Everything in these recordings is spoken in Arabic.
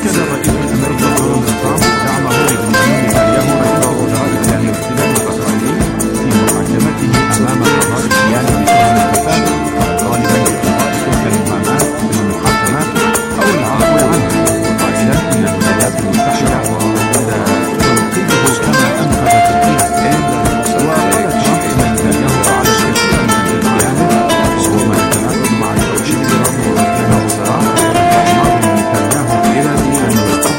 أكد الرئيس الأمريكي دونالد ترامب دعمه لبنيامين نتنياهو رئيس وزراء الكيان الاحتلال الإسرائيلي في محاكمته أمام قضاء الكيان بتهم الفساد، طالبا بإلغاء تلك المهمات من المحاكمات أو العفو عنها، قائلا إن الولايات المتحدة تنقذه كما أنقذت الكيان. وقال ترامب إن نتنياهو فعل الكثير من أجل كيانه، وهو ما يتناقض مع التوجيه لرفض وزراء الماضي نتنياهو إلى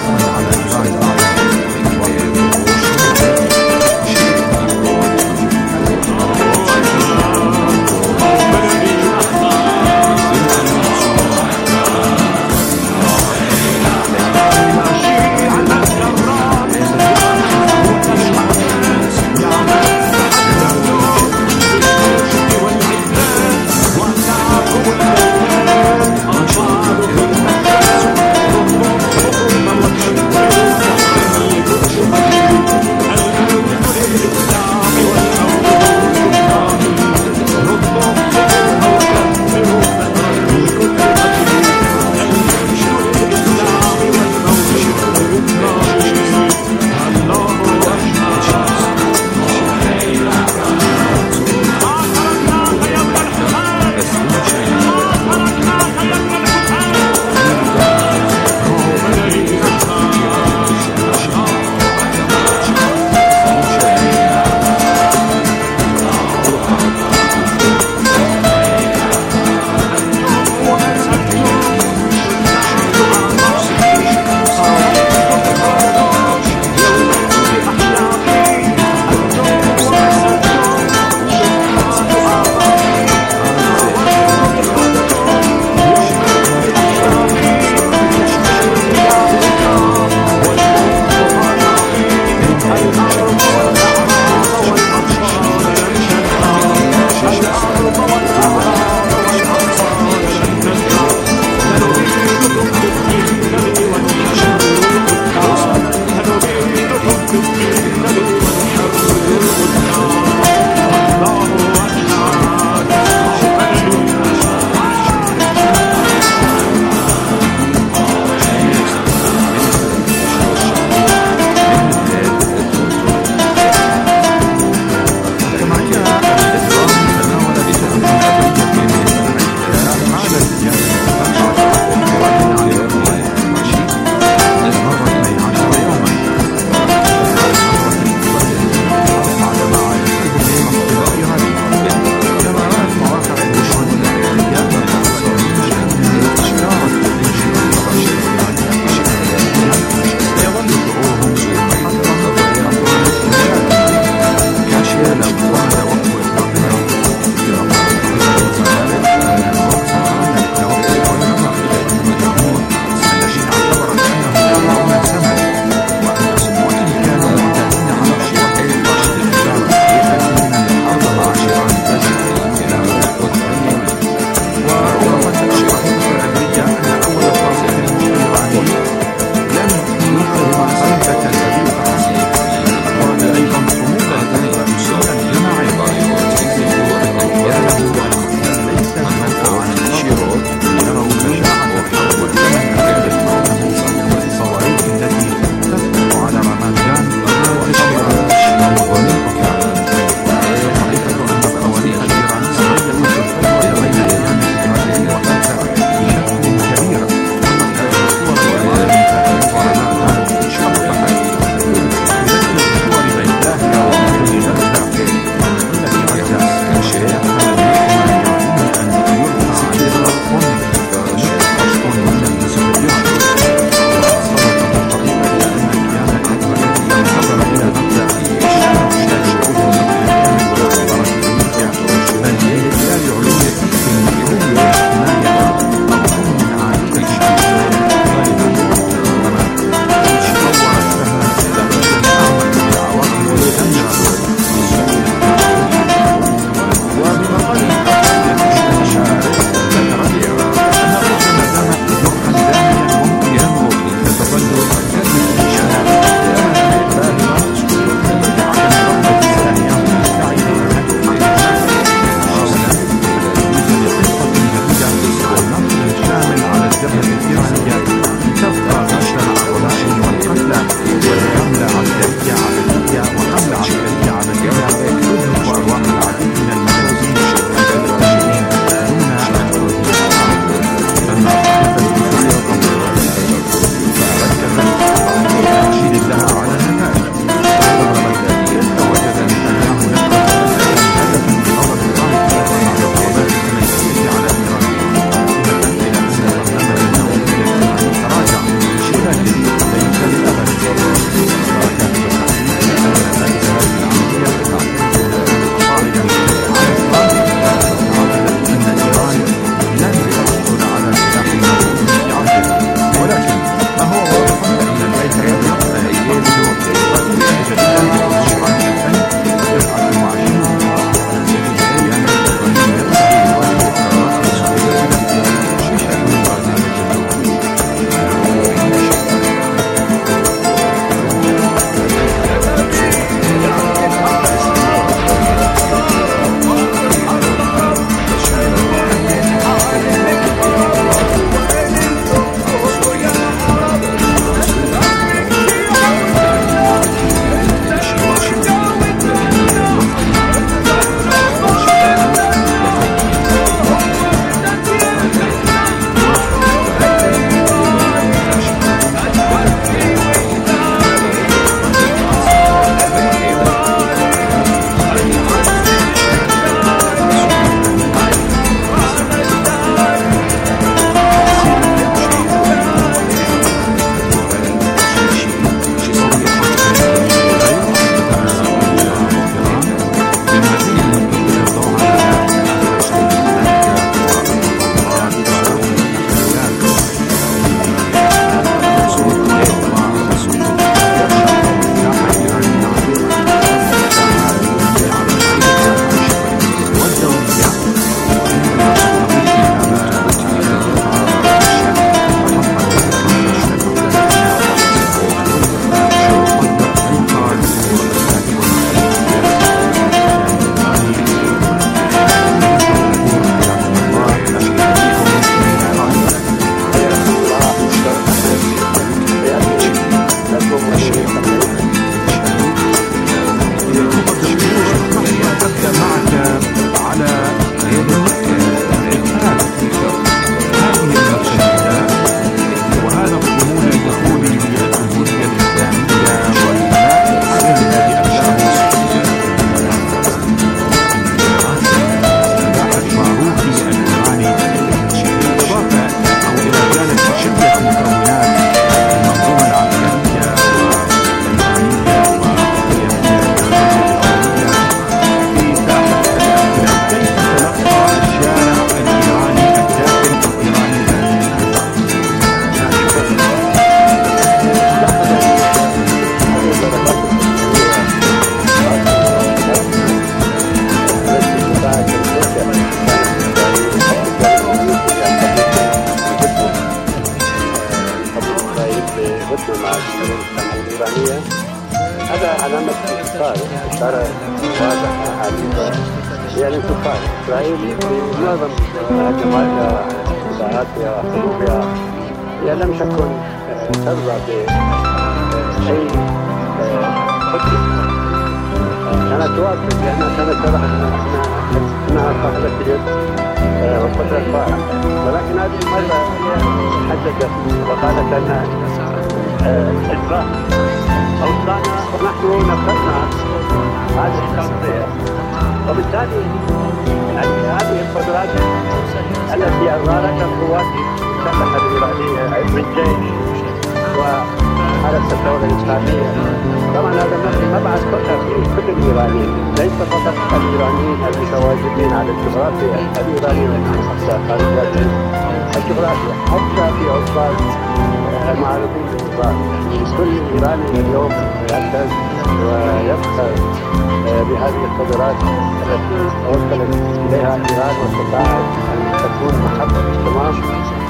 علاقتنا مع الجمهورية الإسلامية الإيرانية هذا علامة انتصار، إشارة واضحة حديثة هي الانتصار. إسرائيل في معظم هجماتها اعتداءاتها حروبها هي لم تكن ترضى بأي خطة كانت توافق، لأنها كانت ترى أنها صاحبة اليد والقدرة الفائقة، ولكن هذه المرة حددت وقالت أنها إجراء أوصانا ونحن نفذنا هذه الشخصية. وبالتالي هذه القدرات التي أظهرتها القوات المسلحة الإيرانية من جيش وحركة الدولة الإسلامية، طبعا هذا مبعث فخر لكل الإيرانيين، ليس فقط الإيرانيين المتواجدين على الجغرافيا الإيرانية حتى خارج الجغرافيا، حتى في أوساط المعارضين الكبار. كل إيراني اليوم يعتز ويفخر بهذه القدرات التي وصلت إليها إيران واستطاعت أن تكون محط اهتمام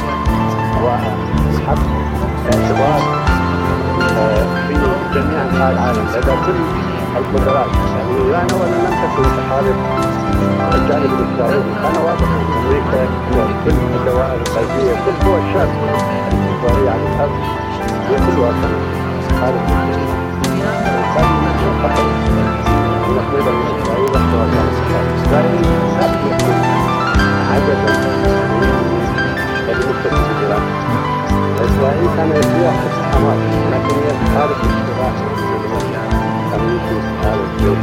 ومحط اعتبار في جميع أنحاء العالم لدى كل القدرات. يعني إيران أولا لم تكن تحارب الجانب الإسرائيلي، كان واضحا أمريكا وكل الدوائر الغربية كل قوى الشرق الإسرائيلي على الأرض هي كلها كانت تحارب الإسرائيل. نحن فقط نقول أن إسرائيل وحدها كانت تحارب إسرائيل لا يكون عددا بالنسبة لإيران. إسرائيل كان يبيع استحامات، لكن هي تحارب الاشتراك أمريكي تحارب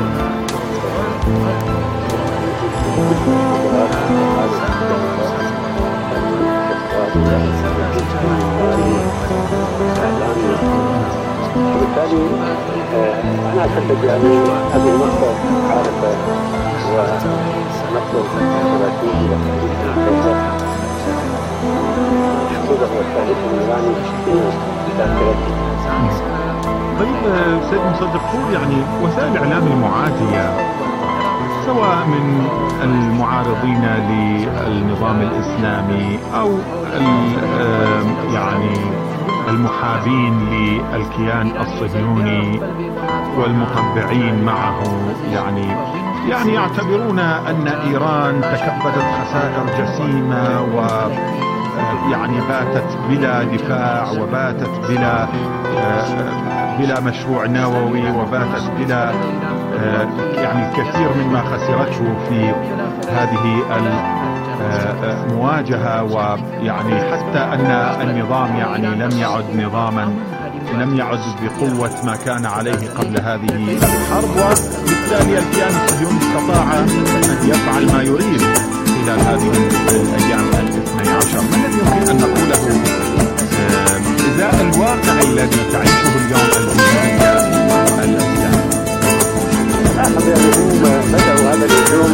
وبالتالي أنا أعتقد يعني هذه النقطة عارفة ونقطة ثلاثية شهوده والتاريخ الإيراني في ذاكرته. طيب سيد مصدق، يعني وسائل الإعلام المعادية سواء من المعارضين للنظام الإسلامي أو يعني المحابين للكيان الصهيوني والمطبعين معه، يعني يعتبرون أن إيران تكبدت خسائر جسيمة يعني باتت بلا دفاع وباتت بلا مشروع نووي وباتت بلا يعني الكثير مما خسرته في هذه المواجهة، ويعني حتى أن النظام يعني لم يعد بقوة ما كان عليه قبل هذه الحرب، وبالتالي الكيان الصهيوني استطاع أن يفعل ما يريد خلال هذه الأيام 12. ما الذي يمكن أن نقوله إزاء الواقع الذي تعيشه اليوم الجمهورية الإسلامية؟ هم بدأوا هذا اليوم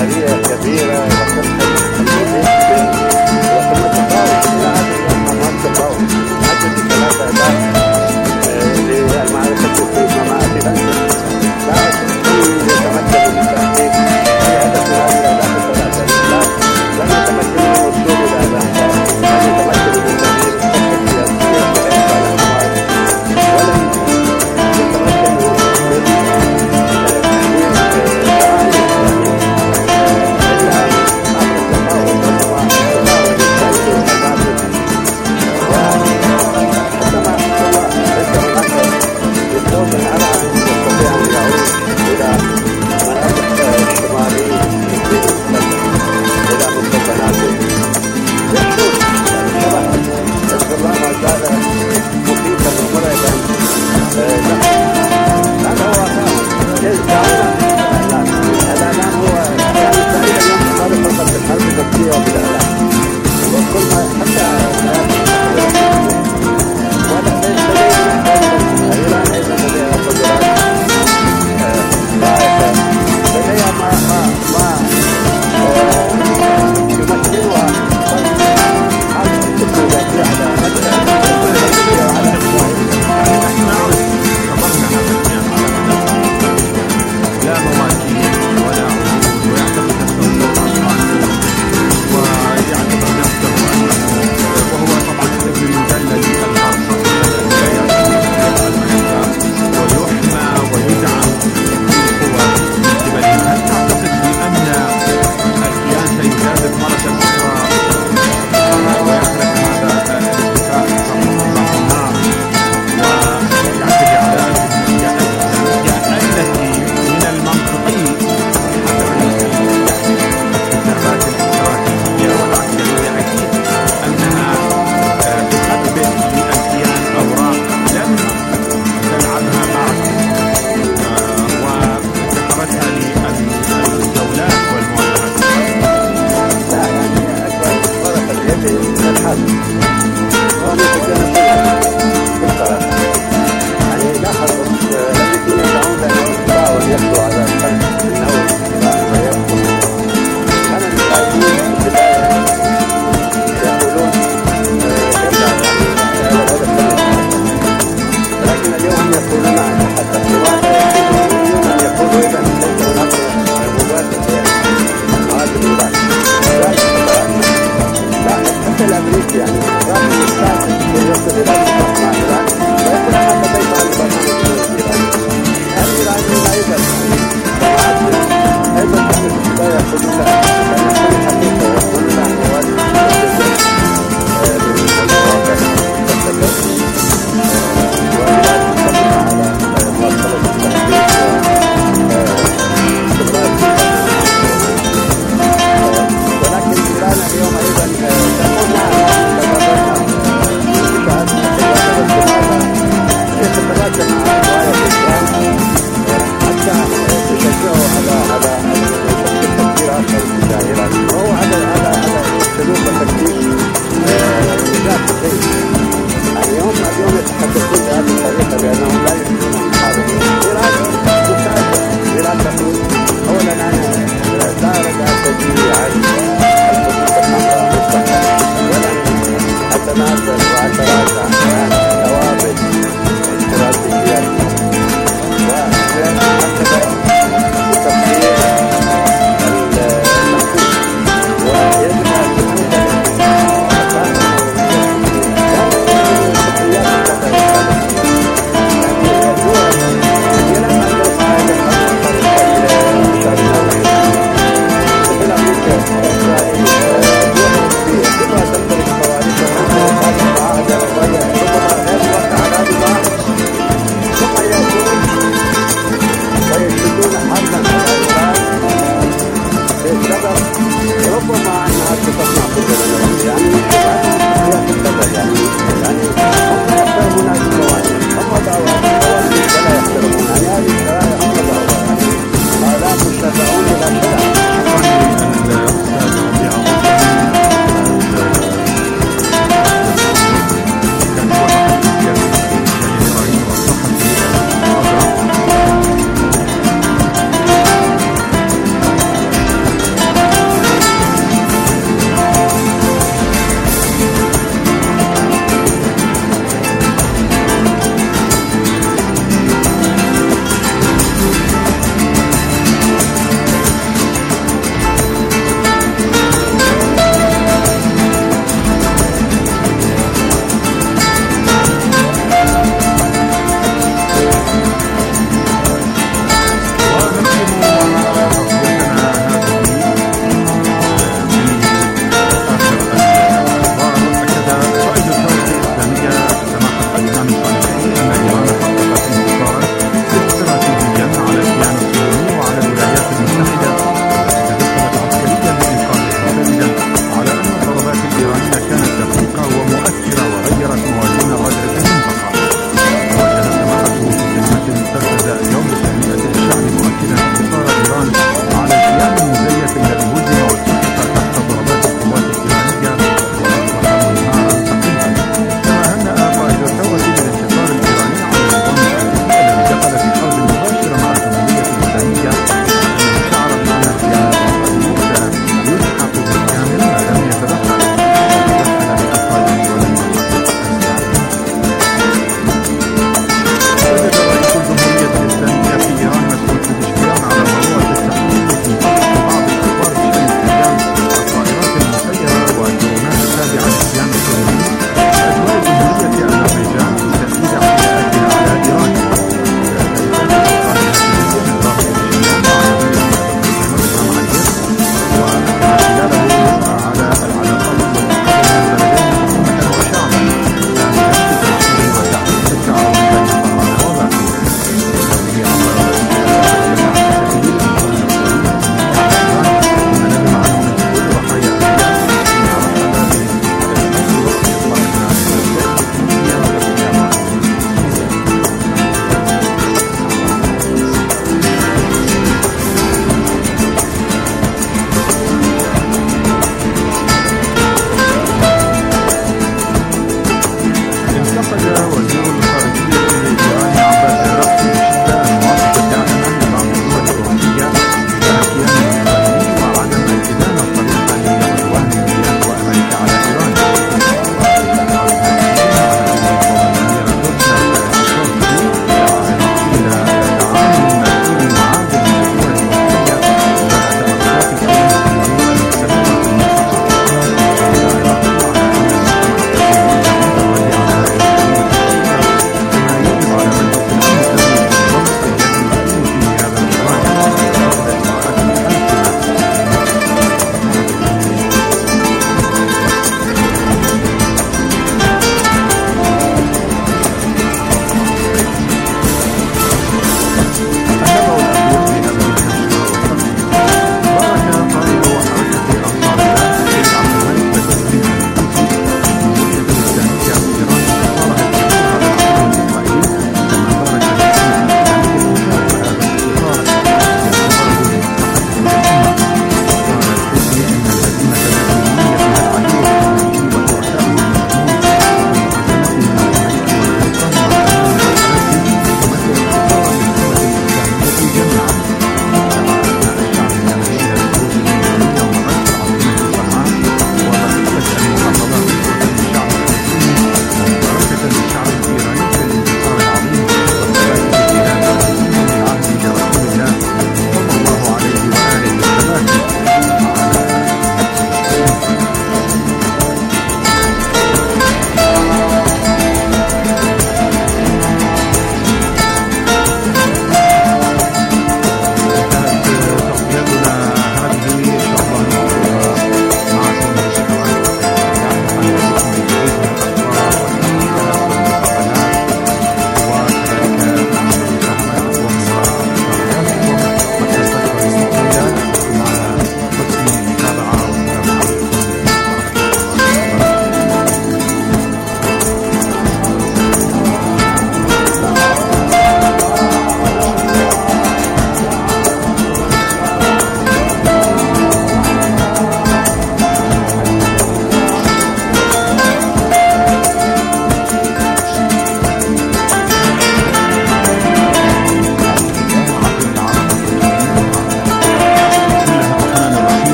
استثمارية كبيرة وتدخل المزيد وثم تفاوض إلى هذه الأموال تفاوض عدد 3 آلاف للمعرفة في مماثل الأنشطة لا يتمكن من تحقيق هدف هذه الأهداف الثلاثة لن يتمكن من الوصول إلى الأهداف لن يتمكن من تغيير الخطة السياسية وإعطاء الأموال ولن يتمكن من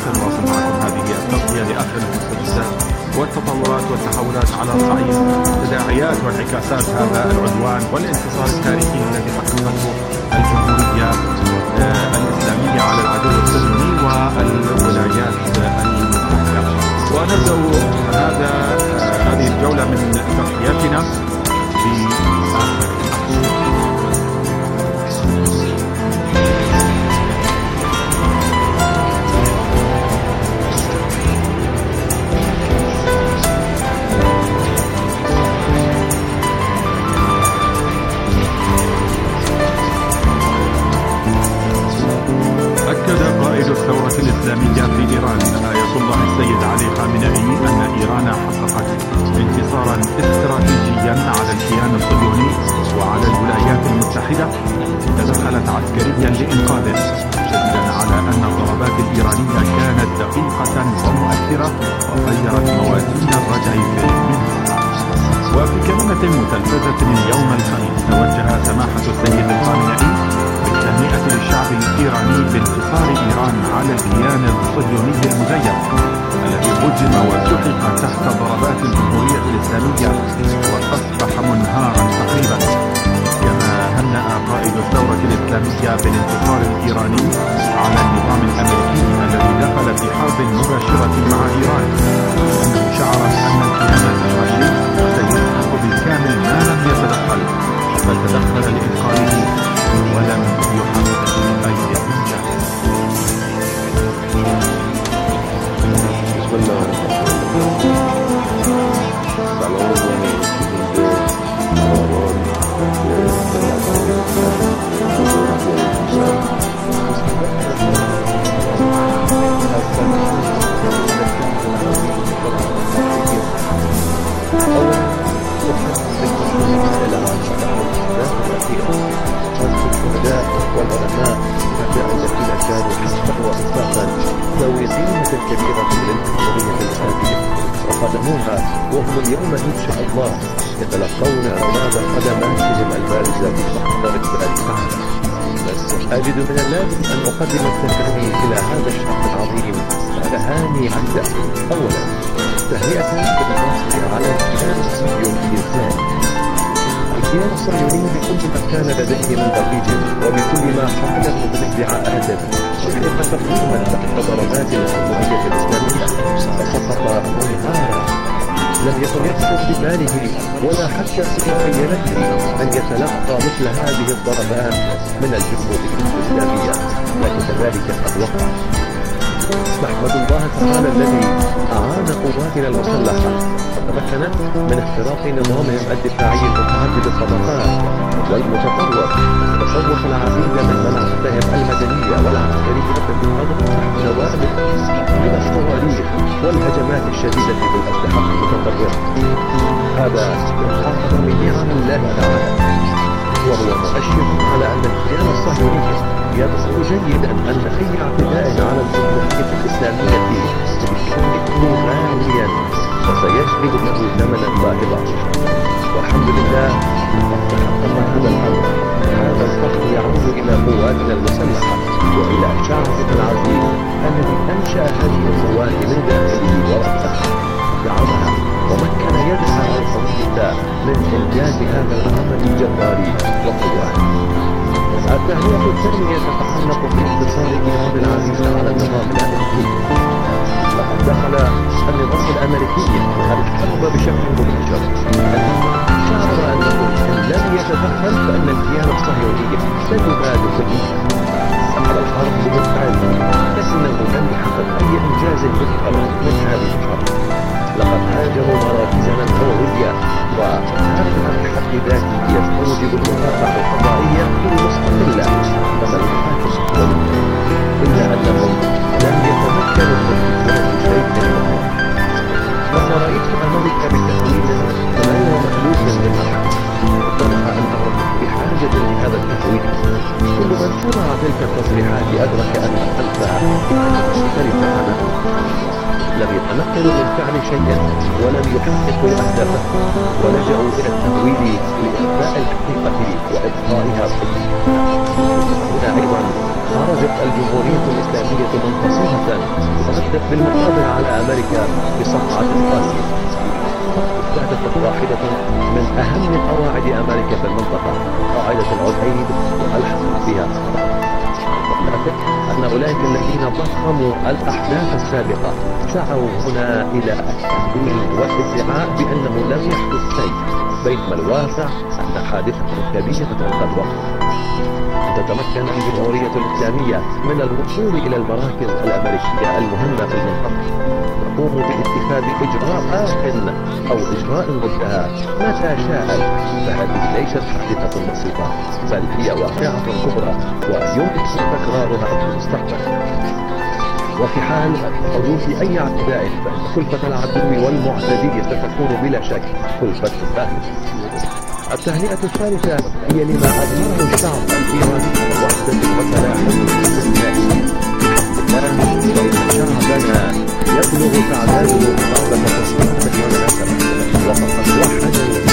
سنواصل معكم هذه التغطية لآخر المستجدات والتطورات والتحولات على صعيد تداعيات وانعكاسات هذا العدوان والانتصار التاريخي الذي حققته الجمهورية الإسلامية على العدو الصهيوني والولايات المتحدة. ونبدأ هذه الجولة من تغطياتنا بآخر قائد الثورة الإسلامية في إيران آية الله السيد علي خامنئي أن إيران حققت انتصارا استراتيجيا على الكيان الصهيوني وعلى الولايات المتحدة، تدخلت عسكريا لإنقاذه، شديدا على أن الضربات الإيرانية كانت دقيقة ومؤثرة وغيرت موازين الردع في المنطقة. وفي كلمة متلفزة اليوم الخميس توجه سماحة السيد الخامنئي بالتهنئة للشعب الإيراني بانتصار إيران على الكيان الصهيوني المزيف الذي هجم وسحق تحت ضربات الجمهورية الإسلامية وأصبح منهارا تقريبا. كما هنأ قائد الثورة الإسلامية بالانتصار الإيراني على النظام الأمريكي الذي دخل في حرب مباشرة مع إيران، لأنه شعر أن الكيان الإسرائيلي سيسحق بالكامل ما لم يتدخل، بل تدخل لإنقاذه ولم يحقق أي إنجاز. بسم الله الشهداء والعلماء الذين كانوا حقا وإنصافا ذوي قيمة كبيرة للجمهورية الإسلامية وقدموها، وهم اليوم إن شاء الله يتلقون أمام قدماتهم البارزة في محضر الله تعالى. بس أجد من اللازم أن أقدم التهاني إلى هذا الشعب العظيم تهاني عدة. أولا، تهنئة بالنصر على الكيان الصهيوني الثاني. الكيان الصهيوني بكل ما كان لديه من ضجيج وبكل ما حمله من ادعاءات شهد تقريبا تحت ضربات الجمهورية الإسلامية فسقط منهارا. لم يكن يخطر بباله ولا حتى في مخيلته أن يتلقى مثل هذه الضربات من الجمهورية الإسلامية، لكن ذلك قد وقع. نحمد الله تعالى الذي أعان قواتنا المسلحة وتمكنت من اختراق نظامهم الدفاعي المتعدد الطبقات والمتطور، وسوق العديد من مناطقهم المدنية والعسكرية بالنظر تحت نوابل من الصواريخ والهجمات الشديدة بالأسلحة المتطورة. هذا يعتبر من نعم الله تعالى، وهو مؤشر على أن الكيان الصهيوني يدرك جيدا أن أي اعتداء على الجمهورية الإسلامية سيكون غاليا وسيجلب له ثمنا باهظا. والحمد لله قد تحقق هذا الأمر. هذا الفخر يعود إلى قواتنا المسلحة وإلى شعبنا العظيم الذي أنشأ هذه القوات من داخله ورأسه، دعمها ومكن يدها القوية من إنجاز هذا العمل الجبار وقوته. التهنئة الثانية تتعلق بانتصار إيران العزيزة على النظام الأمريكي. لقد دخل النظام الأمريكي الحرب بشكل مباشر، شعر أنه إن لم يتدخل فإن الكيان الصهيوني سيباد كليا. دخل الحرب بالفعل، لكنه لم يحقق أي إنجاز يذكر من هذه الحرب. لقد هاجموا مراكزنا النووية، وهذا بحد ذاته يستوجب المكافحة الفضائية المستقلة أمام الحاكم، إلا أنهم لم يتمكنوا من إثبات شيء منه. لما رأيت أمريكا بتحويل غير مألوف للمحل، طرح أنهم بحاجة لهذا التحويل. كل من سمع تلك التصريحات أدرك أن خلفها مختلفة عنه. لم يتمكنوا من فعل شيئا ولم يحققوا أهدافه، ولجأوا إلى التهويل لإخفاء الحقيقة وإبقائها كلها. هنا أيضا خرجت الجمهورية الإسلامية منتصرة وردت بالمقابل على أمريكا بصفعة قاسية. استهدفت واحدة من أهم قواعد أمريكا في المنطقة، قاعدة العتيد، والحق بها. أن أولئك الذين ضخموا الأحداث السابقة سعوا هنا إلى التهويل والادعاء بأنه لم يحدث شيء، بينما الواقع أن حادثة كبيرة قد وقعت. تتمكن الجمهورية الإسلامية من الوصول إلى المراكز الأمريكية المهمة في المنطقة، تقوم باتخاذ إجراءات أو إجراء ضدها متى شاءت، فهذه ليست حادثة بسيطة، بل هي واقعة كبرى ويمكن تكرارها في المستقبل. وفي حال حدوث أي اعتداء فإن كلفة العدو والمعتدي ستكون بلا شك كلفة باهظة. التهنئة الثالثة هي لما أظهره الشعب الإيراني من وحدة وتلاحم استثنائي. شعبنا يبلغ تعداده قرابة 9 مليون نسمة، وقد وحد